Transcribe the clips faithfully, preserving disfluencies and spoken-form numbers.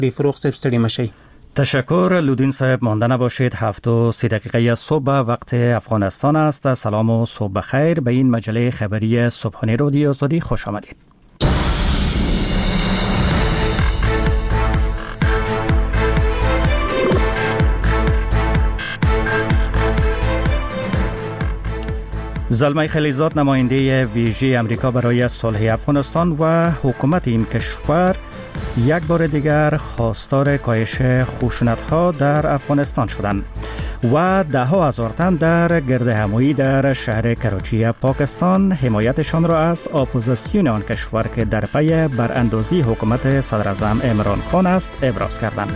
فروغ صاحب ستړي مشي. تشکر لودین صاحب. مانده نباشید. هفت و سی دقیقه صبح وقت افغانستان است. سلام و صبح بخیر. به این مجله خبری صبحانه رادیو آزادی خوش آمدید. زلمه خلیزاد نماینده ویژه امریکا برای صلح افغانستان و حکومت این کشور یک بار دیگر خواستار کاهش خشونت‌ها در افغانستان شدند و ده ها هزار تن در گردهمایی در شهر کراچی پاکستان حمایتشان را از اپوزیسیون آن کشور که در پی براندازی حکومت صدر اعظم عمران خان است ابراز کردند.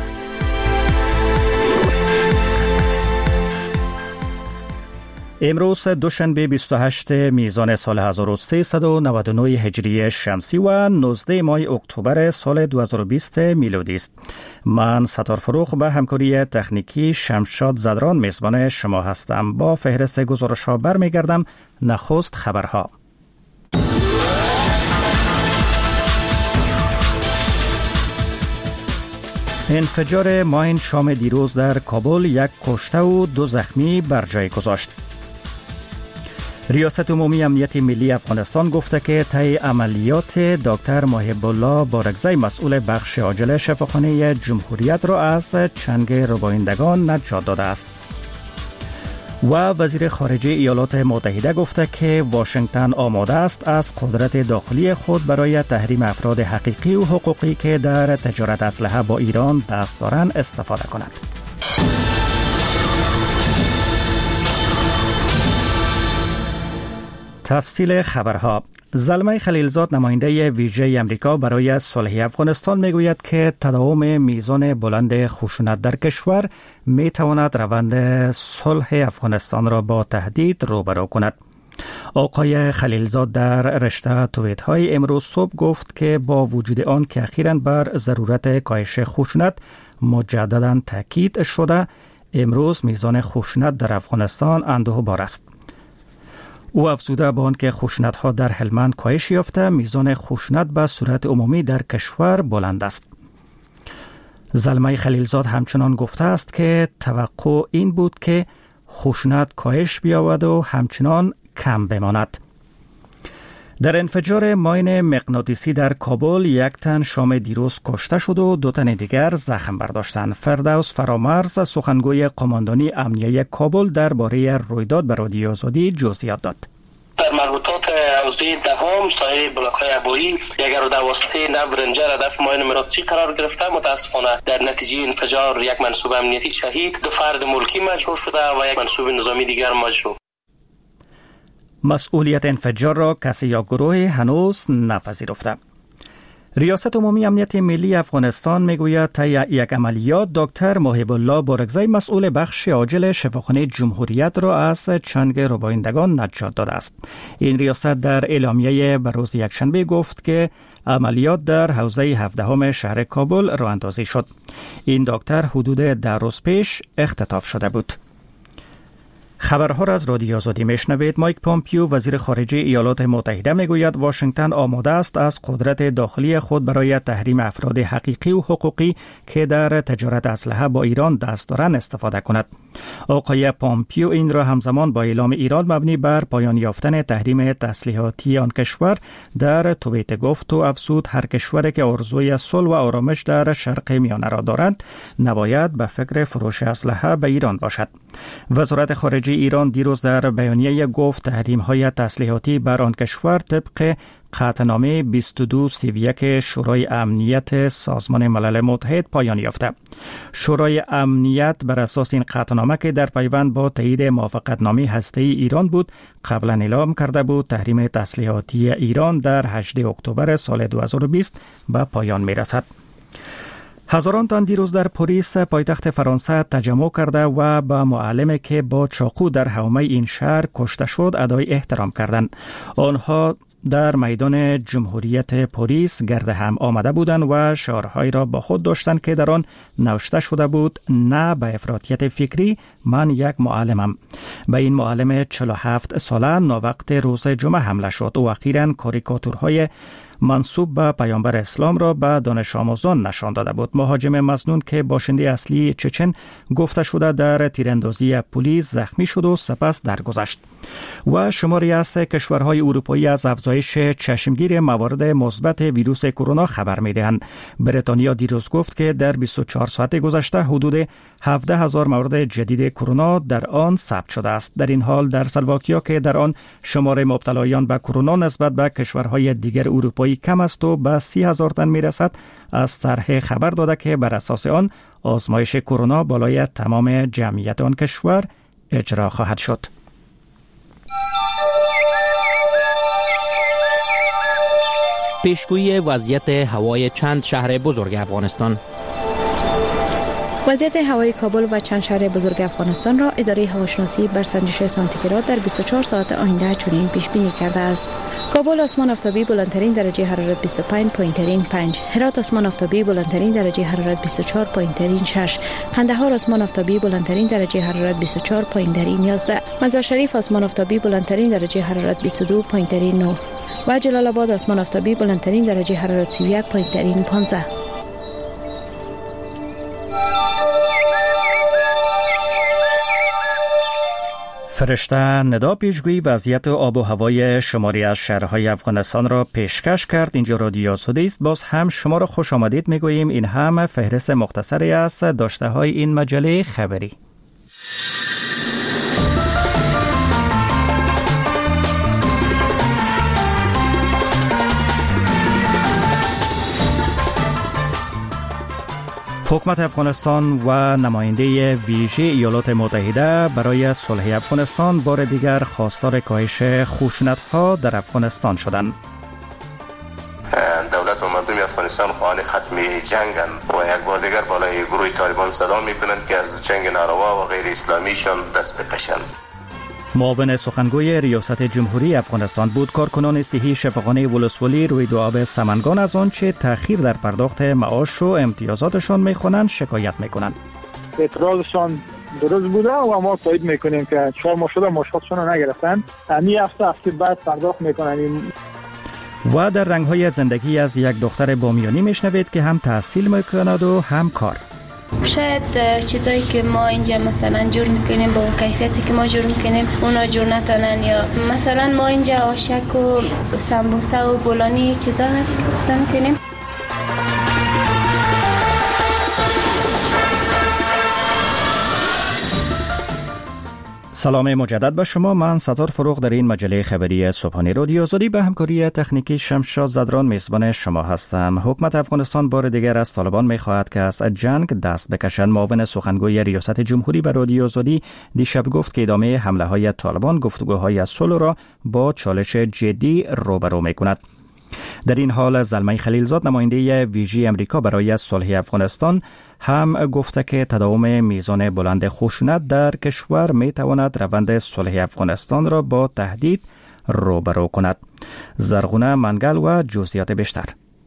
امروز دوشنبه بیست و هشتم میزان سال هزار و سیصد و نود و نه هجری شمسی و نوزدهم ماه اکتبر سال دو هزار و بیست میلادی است. من ستار فروغ به همکاری تکنیکی شمشاد زدران میزبان شما هستم. با فهرست گزارش‌ها برمیگردم. نخست خبرها. انفجار ماین شام دیروز در کابل یک کشته و دو زخمی بر جای گذاشت. ریاست عمومی امنیت ملی افغانستان گفته که طی عملیات دکتر محب الله بارگزی مسئول بخش عاجل شفاخانه جمهوریت را از چنگ ربایندگان نجات داده است. و وزیر خارجه ایالات متحده گفته که واشنگتن آماده است از قدرت داخلی خود برای تحریم افراد حقیقی و حقوقی که در تجارت اسلحه با ایران دست دارند استفاده کند. تفصیل خبرها. زلمه خلیلزاد نماینده ویژه امریکا برای صلح افغانستان میگوید که تداوم میزان بلند خشونت در کشور میتواند روند صلح افغانستان را با تهدید روبرو کند. آقای خلیلزاد در رشته توییت های امروز صبح گفت که با وجود آن که اخیراً بر ضرورت کاهش خشونت مجدداً تاکید شده، امروز میزان خشونت در افغانستان اندوه‌بار است. او افزوده به آنکه خشونت‌ها در هلمند کاهش یافته، میزان خشونت به صورت عمومی در کشور بلند است. زلمه خلیلزاد همچنان گفته است که توقع این بود که خشونت کاهش بیاید و همچنان کم بماند. در انفجار ماین مغناطیسی در کابل یک تن شام دیروز کشته شد و دو تن دیگر زخم برداشتند. فردوس فرامرز سخنگوی قماندانی امنیه کابل درباره رویداد به رادیو آزادی جزئیات داد. در مربوطات حوزه دهم سایه بلاک‌های عبایی یک ارو دواسطه نو رنجر هدف ماین مغناطیسی قرار گرفته. متاسفانه در نتیجه انفجار یک منصوب امنیتی شهید، دو فرد ملکی مجروح شده و یک منصوب نظامی دیگر مجروح. مسئولیت انفجار را کسی یا گروه هنوز نپذیرفته. ریاست عمومی امنیت ملی افغانستان میگوید طی یک عملیات دکتر محب الله بارگزی مسئول بخش عاجل شفاخانه جمهوریت را از چنگ ربایندگان نجات داده است. این ریاست در اعلامیه به روز یکشنبه گفت که عملیات در حوزه هفدهم شهر کابل راه اندازی شد. این دکتر حدود ده روز پیش اختطاف شده بود. خبرها را از رادیو آزادی میشنوید. مایک پامپیو وزیر خارجه ایالات متحده میگوید واشنگتن آماده است از قدرت داخلی خود برای تحریم افراد حقیقی و حقوقی که در تجارت اسلحه با ایران دست دارند استفاده کند. آقای پامپیو این را همزمان با اعلام ایران مبنی بر پایان یافتن تحریم تسلیحاتی آن کشور در توییت گفت و افزود هر کشوری که آرزوی صلح و آرامش در شرق میانه را دارند نباید به فکر فروش اسلحه به ایران باشد. وزارت خارجه ایران دیروز در بیانیه گفت تحریم‌های تسلیحاتی بر آن کشور طبق قطعنامه بیست و دو سی و یک شورای امنیت سازمان ملل متحد پایان یافته. شورای امنیت بر اساس این قطعنامه که در پیوند با تایید موافقتنامه هسته‌ای ایران بود، قبلا اعلام کرده بود تحریم تسلیحاتی ایران در هجدهم اکتبر سال دو هزار و بیست به پایان می‌رسد. هزاران تن دیروز در پاریس پایتخت فرانسه تجمع کرده و به معلمی که با چاقو در حومه این شهر کشته شد ادای احترام کردند. آنها در میدان جمهوریت پاریس گرد هم آمده بودند و شعارهایی را با خود داشتند که در آن نوشته شده بود نه به افراطیت فکری، من یک معلمم. به این معلم چهل و هفت ساله ناوقت روز جمعه حمله شد و اخیراً کاریکاتورهای منسوب به پیامبر اسلام را به دانش آموزان نشان داده بود. مهاجم مظنون که باشنده اصلی چچن گفته شده در تیراندازی پلیس زخمی شد و سپس درگذشت. و شماری از کشورهای اروپایی از افزایش چشمگیر موارد مثبت ویروس کرونا خبر می‌دهند. بریتانیا دیروز گفت که در بیست و چهار ساعت گذشته حدود هفده هزار مورد جدید کرونا در آن ثبت شده است. در این حال در اسلواکیا که در آن شمار مبتلایان به کرونا نسبت به کشورهای دیگر اروپایی کم است و به سی هزار تن میرسد، از طرح خبر داده که بر اساس آن آزمایش کرونا بالای تمام جمعیت آن کشور اجرا خواهد شد. پیشگویی وضعیت هوای چند شهر بزرگ افغانستان. وضعیت هوای کابل و چند شهر بزرگ افغانستان را اداره هواشناسی بر سنجش سانتیگراد در بیست و چهار ساعت آینده چنین پیش بینی کرده است. کابل آسمان آفتابی بلندترین درجه حرارت بیست و پنج پایین‌ترین پنج، هرات آسمان آفتابی بلندترین درجه حرارت بیست و چهار پایین‌ترین شش، قندهار آسمان آفتابی بلندترین درجه حرارت بیست و چهار پایین‌ترین یازده، مزار شریف آسمان آفتابی بلندترین درجه حرارت بیست و دو پایین‌ترین نه و جلال آباد آسمان آفتابی بلندترین درجه حرارت سی و یک پایین‌ترین پانزده. فرشته ندا پیشگویی وضعیت آب و هوای شماری از شهرهای افغانستان را پیشکش کرد. اینجا رادیو آزادی است. باز هم شما را خوش آمدید میگوییم. این هم فهرست مختصری است داشته های این مجله خبری. حکومت افغانستان و نماینده ویژه ایالات متحده برای صلح افغانستان بار دیگر خواستار کاهش خشونت‌ها در افغانستان شدند. دولت و مردم افغانستان خواهان ختم جنگند و یک بار دیگر بالای گروه طالبان صدا می‌کنند که از جنگ ناروا و غیر اسلامیشان دست بکشند. معاون سخنگوی ریاست جمهوری افغانستان بود کارکنان صحی شفاخانه ولسوالی روی دو آب سمنگان از آنچه تأخیر در پرداخت معاش و امتیازاتشان می‌خوانند شکایت می‌کنند. اعتراضشان درست بوده و ما تایید می‌کنیم که چهار ماه شده معاشاتشون رو نگرفتن. همین هفته هفته بعد پرداخت می‌کنن. و در رنگ‌های زندگی از یک دختر بامیانی میشنوید که هم تحصیل می‌کند و هم کار. شاید چیزایی که ما اینجا مثلا جور میکنیم با کیفیتی که ما جور میکنیم اونا جور نتانن، یا مثلا ما اینجا آشک و سمبوسه و بولانی چیزا هست که پخته میکنیم. سلام مجدد به شما. من ستار فروغ در این مجله خبری صبحانه رادیو آزادی به همکاری تکنیکی شمشاد زدران میزبان شما هستم. حکومت افغانستان بار دیگر از طالبان میخواهد که از جنگ دست بکشند. معاون سخنگوی ریاست جمهوری به رادیو آزادی دیشب گفت که ادامه حمله های طالبان گفتگوهای صلح را با چالش جدی روبرو میکند. در این حال زلمه خلیلزاد نماینده ویژه امریکا برای صلح افغانستان هم گفته که تداوم میزان بلند خشونت در کشور می تواند روند صلح افغانستان را با تهدید روبرو کند. زرغونه منگل و جزئیات بیشتر.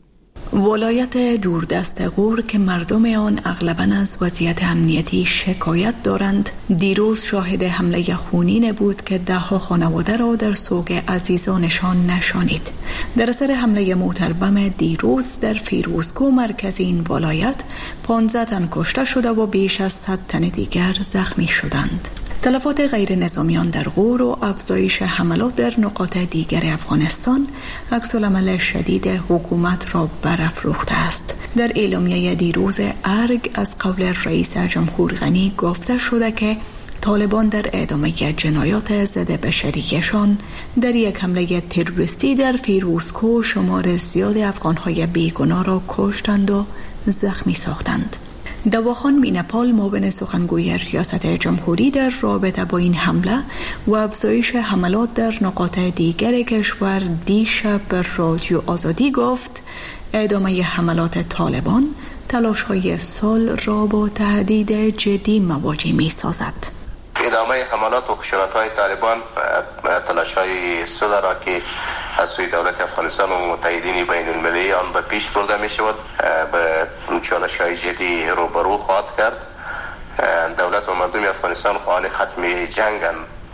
ولایت دوردست غور که مردم آن اغلباً از وضعیت امنیتی شکایت دارند، دیروز شاهد حمله خونین بود که ده ها خانواده را در سوگ عزیزانشان نشانید. در اثر حمله موتر بم دیروز در فیروزکو مرکز این ولایت پانزده تن کشته شده و بیش از صد تن دیگر زخمی شدند. تلفات غیر نظامیان در غور و افزایش حملات در نقاط دیگر افغانستان عکس‌العمل شدید حکومت را برافروخته است. در اعلامیه دیروز ارگ از قول رئیس جمهور غنی گفته شده که طالبان در ادامه جنایات ضد بشریشان در یک حمله تروریستی در فیروزکو شمار زیاد افغان‌های بیگناه را کشتند و زخمی ساختند. دواخان مینپال معاون سخنگوی ریاست جمهوری در رابطه با این حمله و افزایش حملات در نقاط دیگر کشور دیشب به رادیو آزادی گفت ادامه حملات طالبان تلاش‌های صلح را با تهدید جدی مواجه می‌سازد. ادامه حملات و خشونت‌های طالبان تلاش‌های صلح را که از سوی دولت افغانستان و متحدین بین المللی آن به پیش برده می شود به چالش‌های جدی روبرو خواهد کرد. دولت و مردم افغانستان خواهان ختم جنگند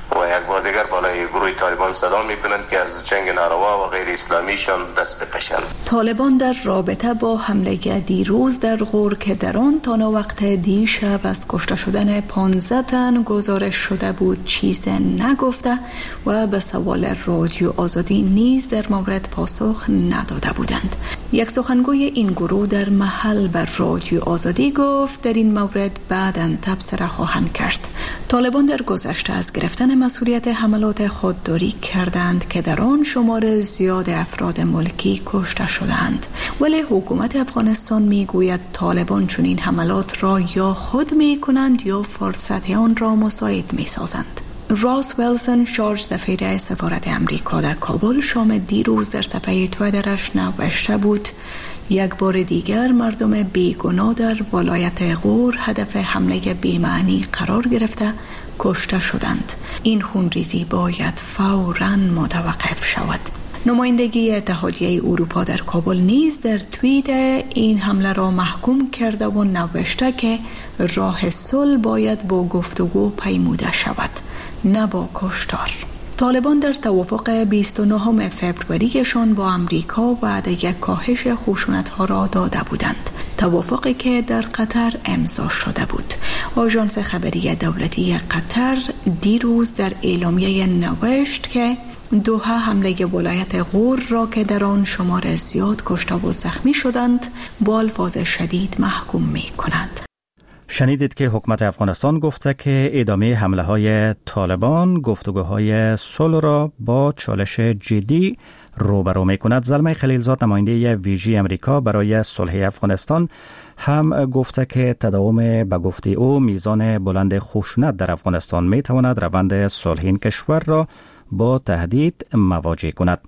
و یک بار دیگر بالای گروه طالبان صدا میکنند که از جنگ ناروا و غیر اسلامیشان دست بکشند. طالبان در رابطه با حمله دیروز در غور که در آن تا وقت دیشب از کشته شدن پانزده تن گزارش شده بود چیز نگفته و به سوال رادیو آزادی نیز در مورد پاسخ نداده بودند. یک سخنگوی این گروه در محل بر رادیو آزادی گفت در این مورد بعداً تبصره خواهند کرد. طالبان در گذشته از گرفتن مسئولیت حملات خودداری کردند که در آن شمار زیاد افراد ملکی کشته شدند، ولی حکومت افغانستان میگوید طالبان چون این حملات را یا خود میکنند یا فرصت آن را مساعد میسازند. راس ویلسون شارژ دفیره سفارت امریکا در کابل شام دیروز در صفحه تویترش نوشته بود یک بار دیگر مردم بیگناه در ولایت غور هدف حمله بی‌معنی قرار گرفته کشته شدند. این خونریزی باید فوراً متوقف شود. نمایندگی اتحادیه اروپا در کابل نیز در توییت این حمله را محکوم کرده و نوشته که راه صلح باید با گفتگو پیموده شود، نه با کشتار. طالبان در توافق بیست و نهم فوریه‌شان با امریکا وعده یک کاهش خشونت‌ها را داده بودند، توافقی که در قطر امضا شده بود. آژانس خبری دولتی قطر دیروز در اعلامیه نوشت که دوحه حمله ولایت غور را که در آن شمار زیاد کشته و زخمی شدند با الفاظ شدید محکوم می کند. شنیدید که حکومت افغانستان گفته که ادامه حمله های طالبان گفتگوهای صلح را با چالش جدی روبرو می کند. زلمه خلیلزاد نماینده ویژه امریکا برای صلح افغانستان هم گفته که تداوم به گفته او میزان بلند خشونت در افغانستان می تواند روند صلح این کشور را با تهدید مواجه کند.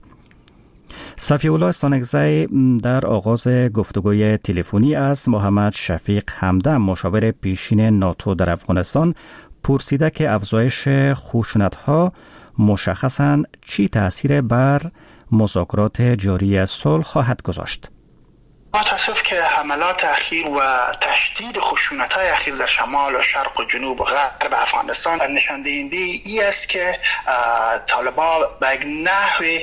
صفی الله استانکزی در آغاز گفتگوی تلفنی از محمد شفیق همدم مشاور پیشین ناتو در افغانستان پرسیده که افزایش خشونت‌ها مشخصاً چی تأثیر بر مذاکرات جاری صلح خواهد گذاشت. با تاسف که حملات اخیر و تشدید خشونت‌های اخیر در شمال و شرق و جنوب و غرب افغانستان نشان دهنده ای است که طالبان به یک نحوی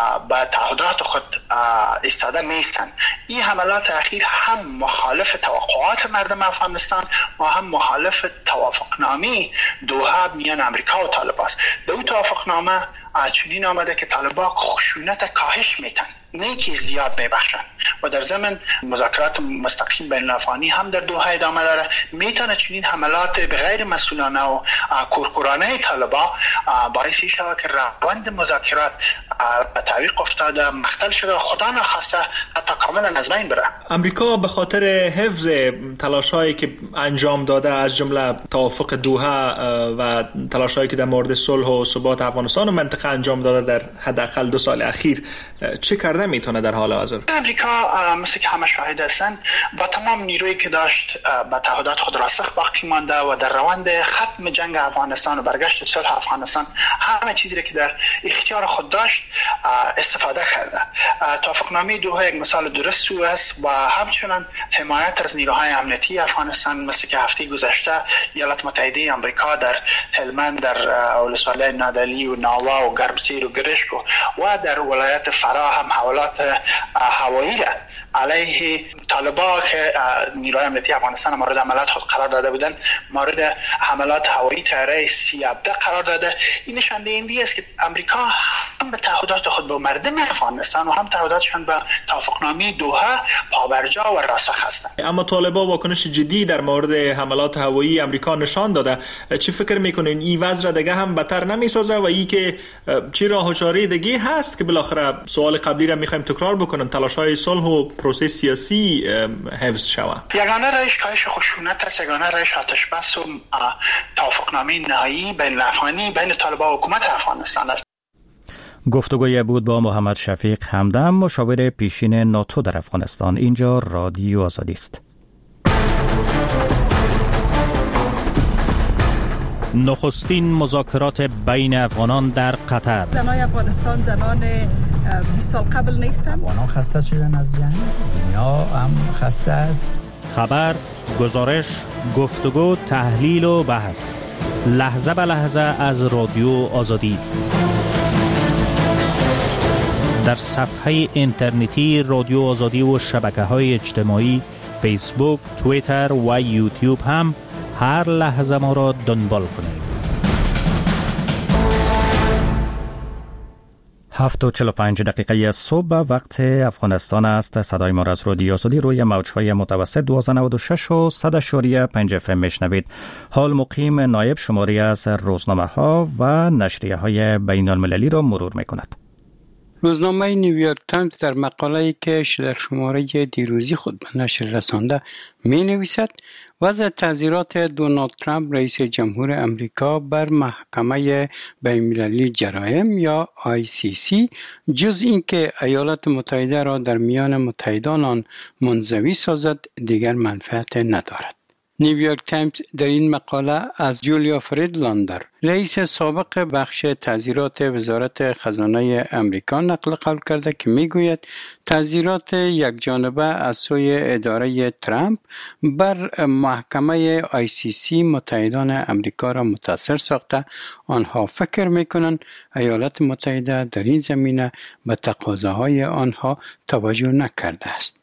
به تعهدات خود ایستاده نیستند. این حملات اخیر هم مخالف توقعات مردم افغانستان و هم مخالف توافقنامه دوحه میان امریکا و طالبان است. در اون توافقنامه چنین آمده که طالبان خشونت کاهش میتن، نه که زیاد میبخشن و در ضمن مذاکرات مستقیم بین الافغانی هم در دوحه ادامه داره. میتونه چنین حملات به غیر مسئولانه و کورکورانه طالبان باعث شود که روند مذاکرات به تعویق افتاده، مختل شده و خدا نخواسته حتی کاملا از بین بره. امریکا به خاطر حفظ تلاش‌هایی که انجام داده از جمله توافق دوحه و تلاش‌هایی که در مورد صلح و ثبات افغانستان و منطقه انجام داده در حداقل دو سال اخیر چه کرده میتونه در حال حاضر؟ امریکا مثل که همه شاهد هستند با تمام نیرویی که داشت به تعهدات خود راسخ باقی مانده و در روند ختم جنگ افغانستان و برگشت صلح افغانستان همه چیزی که در اختیار خود داشت استفاده کرده. توافقنامه دوحه یک مثال درست است و همچنین حمایت از نیروهای امنیتی افغانستان مثل که هفته گذشته ایالات متحده آمریکا در هلمند، در ولسوالی نادعلی و ناوا و گرمسیر و گرشک و در ولایت فرا هم حملات هوایی علیه طالبان که نیروهای امنیتی افغانستان مورد حملات خود قرار داده بودند مورد حملات هوایی طیاره سی هفده قرار داده. این نشان دهنده است که امریکا هم به تعهدات خود به مردم افغانستان و هم تعهداتشان به توافقنامه دوحه پابرجا و راسخ هستند. اما طالبان واکنش جدی در مورد حملات هوایی امریکا نشان داده. چی فکر میکنین این وضع دیگه هم بدتر نمیسازه و ای که چی راه و چاره دیگه هست که بالاخره سوال قبلی را میخوایم تکرار بکنن تلاش‌های صلح و پروسه سیاسی حفظ شود؟ یگانه راهش کاهش خشونت است، یگانه راهش آتش بس و توافقنامه نهایی بین الافغانی بین طالبان و حکومت افغانستان است. گفتگوی بود با محمد شفیق همدم مشاور پیشین ناتو در افغانستان. اینجا رادیو آزادی است. نخستین مذاکرات بین افغانان در قطر. زنان افغانستان زنان بیست سال قبل نیستند. افغانان خسته شدن از جنگ، دنیا هم خسته است. خبر، گزارش، گفتگو، تحلیل و بحث. لحظه به لحظه از رادیو آزادی. در صفحه اینترنتی رادیو آزادی و شبکه‌های اجتماعی فیسبوک، توییتر و یوتیوب هم هر لحظه ما را دنبال کنید. هفت و چهل و پنج دقیقه صبح وقت افغانستان است. صدای ما را از رادیو آزادی روی موج‌های متوسط دویست و نود و شش و صد و پنج اف ام میشنوید. حال مقیم نایب شماری از روزنامه‌ها و نشریه‌های بین‌المللی را مرور می‌کند. روزنامه نیویورک تایمز در مقاله‌ای که در شماره دیروزی خود به نشر رسانده می‌نویسد وضع تعزیرات دونالد ترامپ رئیس جمهور امریکا بر محکمه بین‌المللی جرایم یا آی سی سی جز اینکه ایالات متحده را در میان متحدان آن منزوی سازد دیگر منفعت ندارد. نیویورک تایمز در این مقاله از جولیا فریدلاندر رئیس سابق بخش تعزیرات وزارت خزانه امریکا نقل قول کرده که میگوید تعزیرات یک جانبه از سوی اداره ترامپ بر محکمه آی سی سی متحدان امریکا را متاثر ساخته آنها فکر میکنند ایالات متحده در این زمینه به تقاضاهای آنها توجه نکرده است.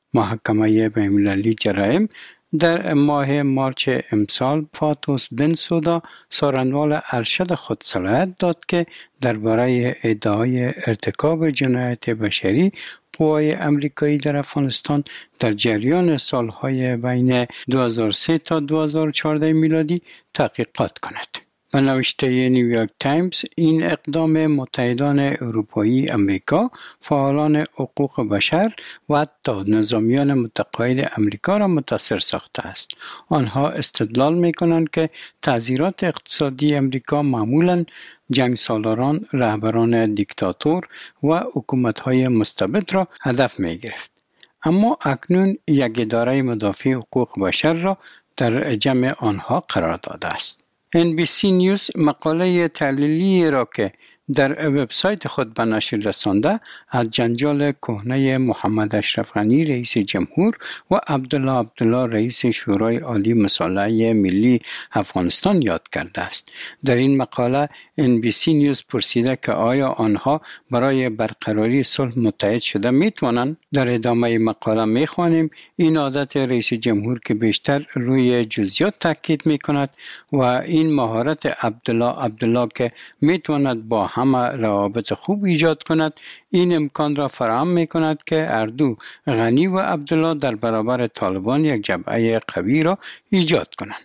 محکمه بین‌المللی جرایم در ماه مارچ امسال فاتوس بنسودا سارنوال ارشد خود صلاحیت داد که درباره ادعای ارتکاب جنایت بشری قوای امریکایی در افغانستان در جریان سالهای بین دو هزار و سه تا دو هزار و چهارده میلادی تحقیقات کند. به نوشته نیویورک تایمز این اقدام متحدان اروپایی امریکا، فعالان حقوق بشر و حتی نظامیان متقاعد امریکا را متاثر ساخته است. آنها استدلال می‌کنند که تعزیرات اقتصادی امریکا معمولاً جنگ سالاران، رهبران دیکتاتور و حکومت‌های مستبد را هدف می‌گرفت. اما اکنون یک اداره مدافع حقوق بشر را در جمع آنها قرار داده است. ان بی سی نیوز مقاله تحلیلی را که در وبسایت خود به نشر رسانده از جنجال کهنه محمد اشرف غنی رئیس جمهور و عبدالله عبدالله رئیس شورای عالی مصالحه ملی افغانستان یاد کرده است. در این مقاله ان بی سی نیوز پرسیده که آیا آنها برای برقراری صلح متحد شده میتوانند؟ در ادامه مقاله میخوانیم این عادت رئیس جمهور که بیشتر روی جزئیات تاکید میکند و این مهارت عبدالله عبدالله که میتواند با همه روابط خوب ایجاد کند این امکان را فراهم می کند که اردو غنی و عبدالله در برابر طالبان یک جبهه قوی را ایجاد کنند.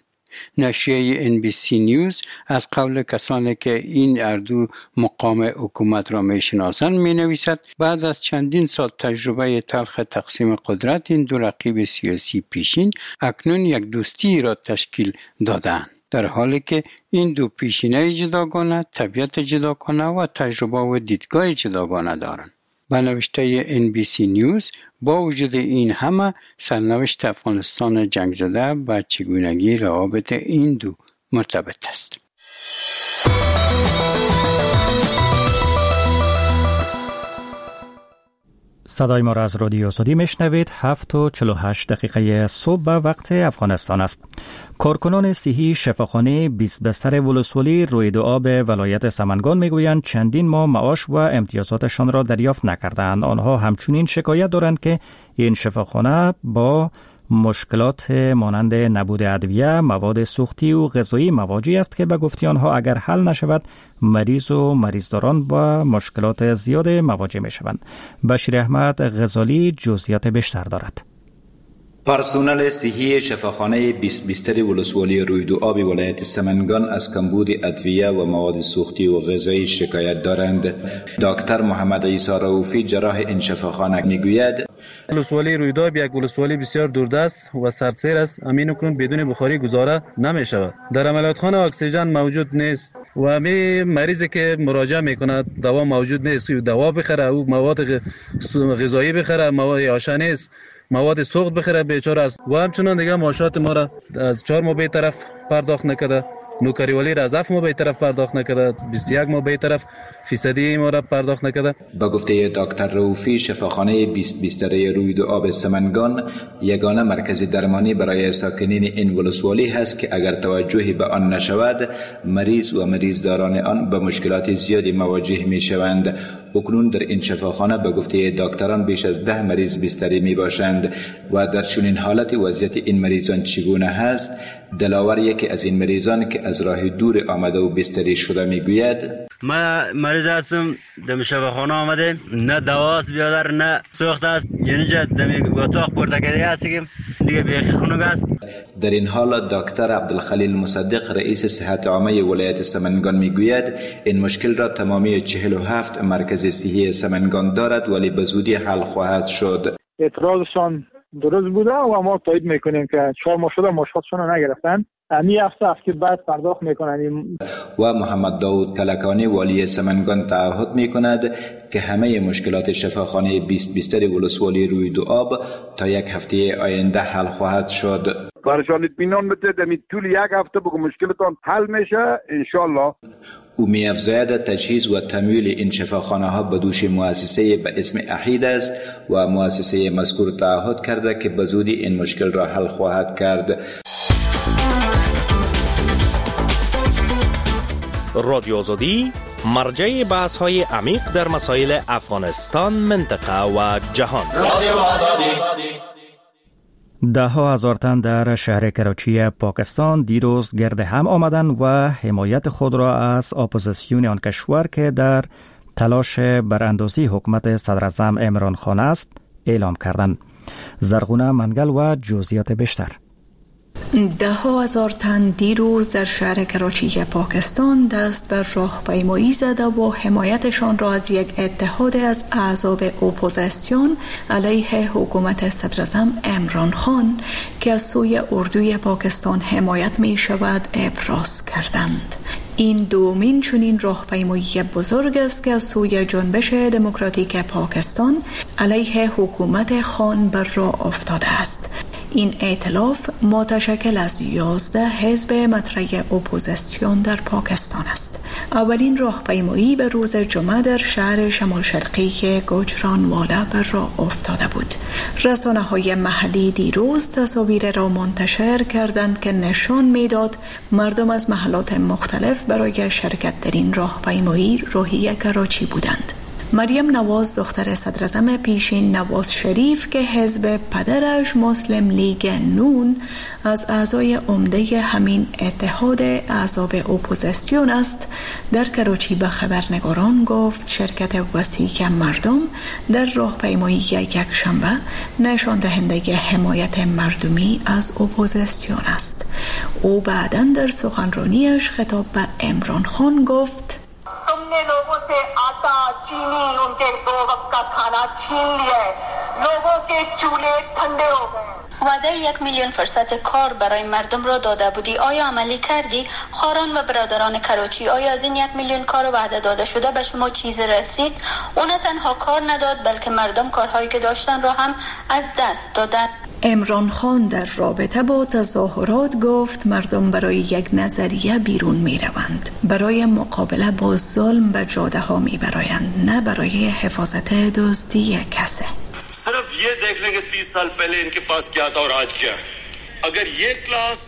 نشریه ان بی سی نیوز از قول کسانی که این اردو مقام حکومت را می شناسند می نویسد بعد از چندین سال تجربه تلخ تقسیم قدرت این دو رقیب سیاسی پیشین اکنون یک دوستی را تشکیل دادند. در حالی که این دو پیشینه جداگانه، طبیعت جداگانه و تجربه و دیدگاه جداگانه دارند. به نوشته ان بی سی نیوز با وجود این همه سرنوشت افغانستان جنگ زده با چگونگی روابط این دو مرتبط است. صدای ما را از رادیو آزادی میشنوید. هفت و چهل و هشت دقیقه صبح وقت افغانستان است. کارکنان صحی شفاخانه بیست بستر ولسوالی روید آب ولایت سمنگان میگویند چندین ماه معاش و امتیازاتشان را دریافت نکردند. آنها همچنین شکایت دارند که این شفاخانه با مشکلات مانند نبود ادویه، مواد سوختی و غذایی مواجه است که به گفته آنها اگر حل نشود مریض و مریضداران با مشکلات زیاد مواجه می شوند. بشیر احمد غزالی جزئیات بیشتر دارد. پرسنل صحی شفاخانه بیست بستر ولسوالی رویدو آب ولایت سمنگان از کمبود ادویه و مواد سوختی و غذایی شکایت دارند. دکتر محمد عیسی رؤوفی جراح این شفاخانه میگوید ولسوالی رویدو آب یک ولسوالی بسیار دوردست و سردسیر است. امین کنون بدون بخاری گزاره نمی شود. در عملیاتخانه اکسیژن موجود نیست و همه مریضی که مراجعه میکند دوا موجود نیست. دوا بخره او مواد غذایی بخره، مواد آشا نیست، مواد سوخت بخره بیچاره است و همچنان دیگه معاشات ما را از چهار ماه به طرف پرداخت نکرده نوکریوالی را از هفت ماه به طرف پرداخت نکرده، بیست و یک ماه به طرف فیصدی ما را پرداخت نکرده. با گفته دکتر رؤوفی، شفاخانه بیست بیستری روید و آب سمنگان یگانه مرکز درمانی برای ساکنین این ولسوالی هست که اگر توجهی به آن نشود، مریض و مریضداران آن به مشکلات زیادی مواجه می شوند. اکنون در این شفاخانه به گفته دکتران بیش از ده مریض بستری می باشند و در چنین حالت وضعیت این مریضان چگونه هست؟ دلاور یکی از این مریضان که از راه دور آمده و بستری شده می گوید: ما مریض هستم، دم شفاخانه آمده، نه دواست بیادر نه سوخت است، یعنی جد دمی اتاق برده کده هستیم دیگه بیخی خونگ است. در این حال دکتر عبدالخلیل مصدق رئیس صحت عامه ولایت سمنگان می گوید این مشکل را تمامی چهل و هفت مرکز صحی سمنگان دارد ولی به زودی حل خواهد شد. اعتراضشان درست بوده و ما تایید میکنیم که چهار ماه شده مشخصشون رو نگرفتن. امی هفته هفته بعد پرداخت میکنن. و محمد داود کلکانی والی سمنگان تعهد میکند که همه مشکلات شفاخانه بیست بیستر ولسوالی روید و آب تا یک هفته آینده حل خواهد شد. برشان اطمینان بده دمی طول یک هفته بگو مشکلتان حل میشه انشالله. او می افزاید تجهیز و تمویل این شفاخانه ها به دوش مؤسسه به اسم احید است و مؤسسه مذکور تعهد کرده که به زودی این مشکل را حل خواهد کرد. رادیو آزادی مرجع بحث های عمیق در مسائل افغانستان، منطقه و جهان. رادیو آزادی. ده ها هزار تن در شهر کراچی پاکستان دیروز گرد هم آمدن و حمایت خود را از اپوزیسیون آن کشور که در تلاش براندازی حکومت صدراعظم عمران خان است اعلام کردند. زرغونه منگل و جزئیات بیشتر. ده ها هزار تن دیروز در شهر کراچی پاکستان دست بر راهپیمایی زده و حمایتشان را از یک اتحاد از احزاب اپوزیسیون علیه حکومت صدراعظم عمران خان که از سوی اردوی پاکستان حمایت می شود ابراز کردند. این دومین چنین راهپیمایی بزرگ است که از سوی جنبش دموکراتیک پاکستان علیه حکومت خان بر راه افتاده است. این ائتلاف متشکل از یازده حزب مطرح اپوزیسیون در پاکستان است. اولین راهپیمایی به روز جمعه در شهر شمال شرقی گوجرانوالا بر راه افتاده بود. رسانه‌های محلی دیروز تصاویر را منتشر کردند که نشان می‌داد مردم از محلات مختلف برای شرکت در این راهپیمایی روحیه کراچی بودند. مریم نواز دختر صدراعظم پیشین نواز شریف که حزب پدرش مسلم لیگ نون از اعضای عمده همین اتحاد احزاب اپوزیسیون است، در کراچی به خبرنگاران گفت شرکت وسیع مردم در راهپیمایی یک شنبه نشان دهنده حمایت مردمی از اپوزیسیون است. او بعداً در سخنرانیش خطاب به عمران خان گفت तुमने लोगों से आटा चीनी उनके दो वक्त का खाना छीन लिया है, लोगों के चूल्हे ठंडे हो गए. وعده یک میلیون فرصت کار برای مردم را داده بودی، آیا عملی کردی؟ خاران و برادران کراچی، آیا از این یک میلیون کار وعده داده شده به شما چیز رسید؟ اون تنها کار نداد بلکه مردم کارهایی که داشتن را هم از دست دادن. عمران خان در رابطه با تظاهرات گفت مردم برای یک نظریه بیرون می روند، برای مقابله با ظلم به جاده ها می برایند، نه برای حفاظت دزدی کسی. صرف یہ دیکھ لیں کہ تیس سال پہلے ان کے پاس کیا تھا اور آج کیا ہے. اگر یہ کلاس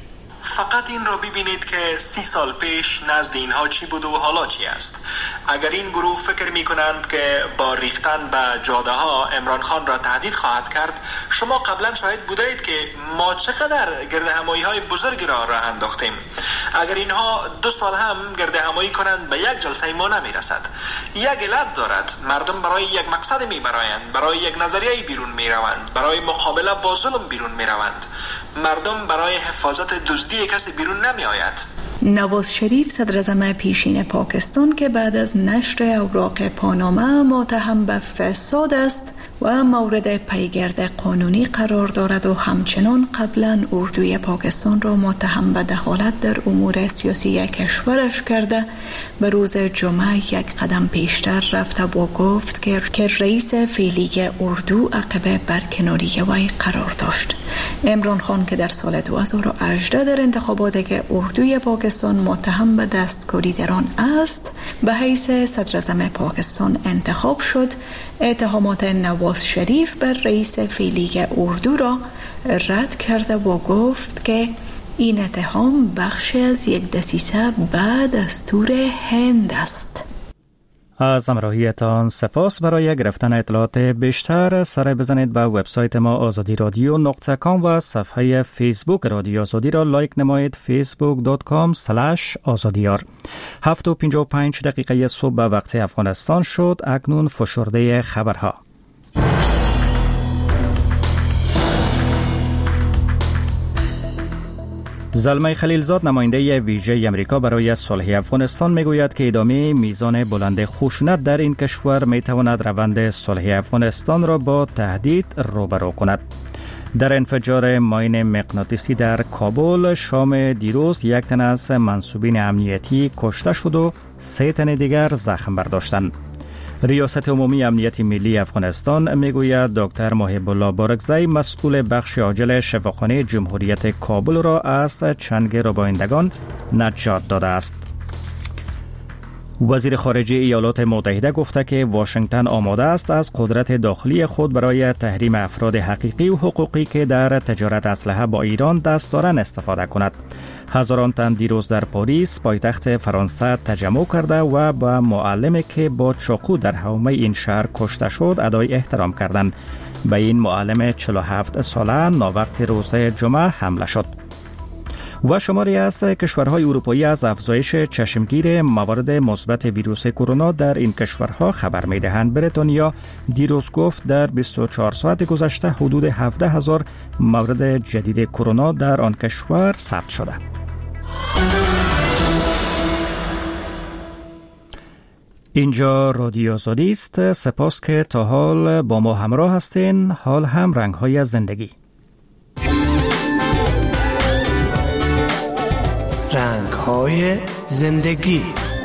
فقط این را ببینید که سی سال پیش نزد اینها چی بود و حالا چی است. اگر این گروه فکر می کنند که با ریختن به جاده ها عمران خان را تهدید خواهد کرد، شما قبلا شاهد بودید که ما چقدر گرد همایی های بزرگی را راه انداختیم. اگر اینها دو سال هم گرد همایی کنند به یک جلسه ما نمی رسد. یک علت دارد، مردم برای یک مقصد می برایند، برای یک نظریه بیرون می روند، برای مقابله با ظلم بیرون می روند. مردم برای حفاظت دزدی کسی بیرون نمی آید. نواز شریف صدراعظم پیشین پاکستان که بعد از نشر اوراق پاناما متهم به فساد است، و مورد پیگرد قانونی قرار دارد و همچنان قبلا اردوی پاکستان را متهم به دخالت در امور سیاسی کشورش کرده به روز جمعه یک قدم پیشتر رفته و گفت که رئیس فعلی اردو عقب برکناری وی قرار داشت. عمران خان که در سال دو هزار و هجده در انتخابات که اردوی پاکستان متهم به دستکاری در آن است به حیث صدراعظم پاکستان انتخاب شد، اتهامات نواز شریف بر رئیس فعلی اردو را رد کرده و گفت که این اتهام بخشی از یک دسیسه به دستور هند است. از همراهیتان سپاس. برای گرفتن اطلاعات بیشتر سر بزنید به وبسایت ما آزادی رادیو نقطه کام و صفحه فیسبوک رادیو آزادی را لایک نمایید. فیسبوک دات کام اسلش آزادیار. هفت و پنجاه و پنج دقیقه صبح به وقت افغانستان شد. اکنون فشرده خبرها. زلمه خلیلزاد نماینده ویژه امریکا برای صلح افغانستان میگوید که ادامه میزان بلند خشونت در این کشور میتواند روند صلح افغانستان را با تهدید روبرو کند. در انفجار ماین مغناطیسی در کابل شام دیروز یک تن از منصوبین امنیتی کشته شد و سه تن دیگر زخم برداشتند. ریاست عمومی امنیت ملی افغانستان میگوید دکتر محب الله بارکزی مسئول بخش عاجل شفاخانه جمهوریت کابل را از چنگ ربایندگان نجات داده است. وزیر خارجه ایالات متحده گفته که واشنگتن آماده است از قدرت داخلی خود برای تحریم افراد حقیقی و حقوقی که در تجارت اسلحه با ایران دست دارند استفاده کند. هزاران تن دیروز در پاریس پایتخت فرانسه تجمع کرده و با معلمی که با چاقو در حومه این شهر کشته شد ادای احترام کردند. به این معلم چهل و هفت ساله ناوقت روز جمعه حمله شد. و شماری از کشورهای اروپایی از افزایش چشمگیر موارد مثبت ویروس کرونا در این کشورها خبر می‌دهند. بریتانیا دیروز گفت در بیست و چهار ساعت گذشته حدود هفده هزار مورد جدید کرونا در آن کشور ثبت شده. اینجا رادیو آزادی است. سپاس که تا حال با ما همراه هستین. حال هم رنگ‌های زندگی. رنگ‌های زندگی.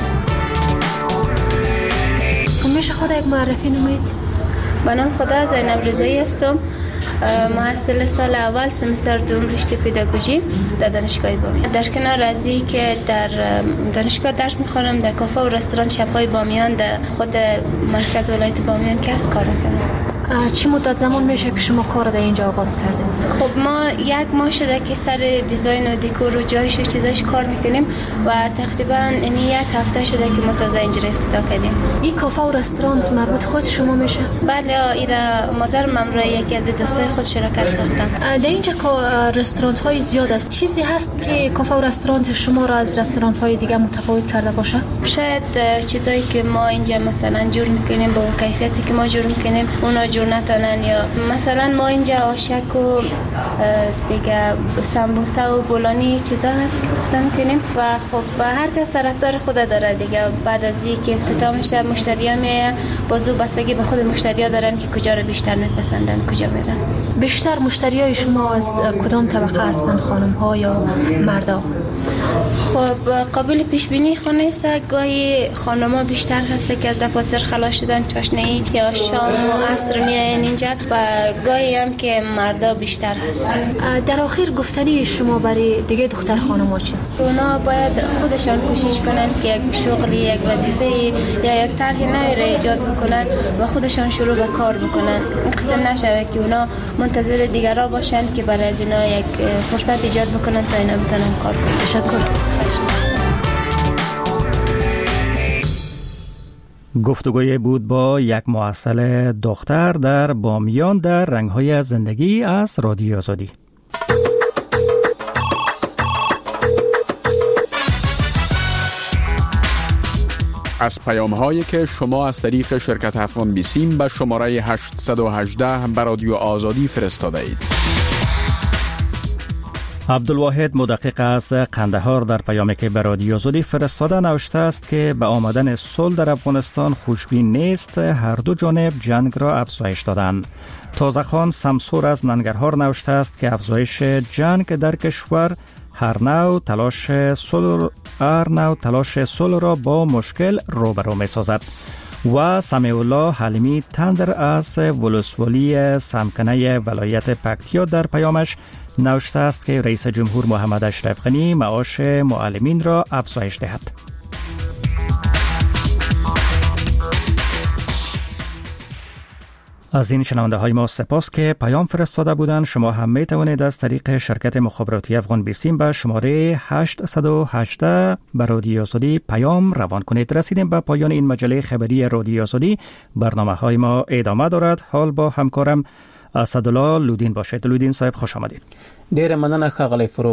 میشه خود یک معرفی نمید؟ من نام خدا زینب رضایی هستم، محصل سال اول سمستر دوم رشته پداگوژی در دانشگاه بامیان. در کنار از این که در دانشگاه درس میخوانم، در کافه و رستوران شب‌های بامیان در خود مرکز ولایت بامیان کسب کار میکنم. چه مدت زمان میشه که شما کار در اینجا آغاز کردیم؟ خب ما یک ماه شده که سر دیزاین و دکور و جایش و چیزاش کار میکنیم و تقریبا این یک هفته شده که ما تازه اینجا افتتاح کردیم. این کافه و رستوران مربوط خود شما میشه؟ بله، ایرا مادر ممرای یکی از دوستای خود شراکت ساختن. در اینجا رستوران های زیاد است. چیزی هست که کافه و رستوران شما را از رستوران های دیگه متفاوت کرده باشه؟ شاید چیزایی که ما اینجا مثلا جور میکنیم با کیفیتی که ما جور میکنیم اونا جور نتونن، یا مثلا ما اینجا آشک و دیگه سمبوسه و بولانی چیزا هست که پخته میکنیم و خب هر کس طرفدار خود داره دیگه. بعد از اینکه افتتاح میشه مشتری‌ها میاد، بازو بستگی به خود مشتری‌ها دارن که کجا رو بیشتر میپسندن، کجا میرن. بیشتر مشتریای شما از کدام طبقه هستن، خانم ها یا مردا؟ خب قابل پیش بینی خانه است. گاهی خانم‌ها بیشتر هست که از دفاتر خلاص شدن چاشنه‌ای یا شام و عصر میاین اینجا، و گاهی هم که مردا بیشتر هستن. در آخر گفتنی شما برای دیگه دختر خانم‌ها چیست؟ اونا باید خودشان کوشش کنن که یک شغلی، یک وظیفه یا یک طرح نوی را ایجاد بکنن و خودشان شروع به کار بکنن. این قسم نشه که اونا منتظر دیگران باشن که برای از اینا یک فرصت ایجاد بکنن تا اینا بتونن کار کنن. تشکر. گفتگوی بود با یک محصل دختر در بامیان در رنگ‌های زندگی از رادیو آزادی. از پیام‌هایی که شما از طریق شرکت افغان بیسیم به شماره هشت یک هشت به رادیو آزادی فرستاده اید. عبدالواحد مدقق از قندهار در پیامی که به رادیو آزادی فرستاده نوشته است که به آمدن صلح در افغانستان خوشبین نیست، هر دو جانب جنگ را افزایش دادند. تازه‌خان سمسور از ننگرهار نوشته است که افزایش جنگ در کشور هر نوع تلاش صلح هر نوع تلاش صلح را با مشکل روبرو می‌سازد. و سمیع الله حلیمی تندر از ولسوالی سمکنه ولایت پکتیا در پیامش نوشته است که رئیس جمهور محمد اشرف غنی معاش معلمین را افزایش دهد. از این شنونده های ما سپاس که پیام فرستاده بودند. شما هم می توانید از طریق شرکت مخابراتی افغان بیسیم به شماره هشت یک هشت به رادیو آزادی پیام روان کنید. رسیدیم به پایان این مجله خبری رادیو آزادی. برنامه های ما ادامه دارد. حال با همکارم اسدالله لودین باشید. لودین صاحب خوش آمدید. ډیر مننه ښاغلی فروغ.